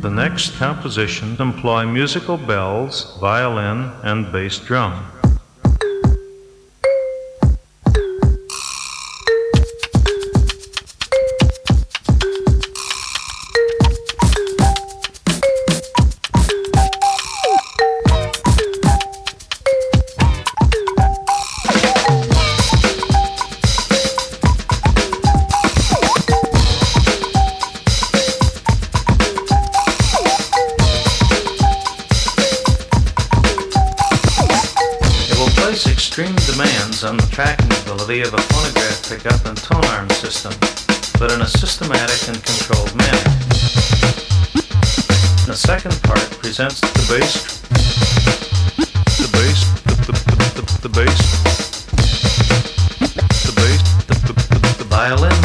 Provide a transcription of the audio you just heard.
The next compositions employ musical bells, violin, and bass drum. Extreme demands on the tracking ability of a phonograph pickup and tone arm system, but in a systematic and controlled manner. The second part presents the bass, the violin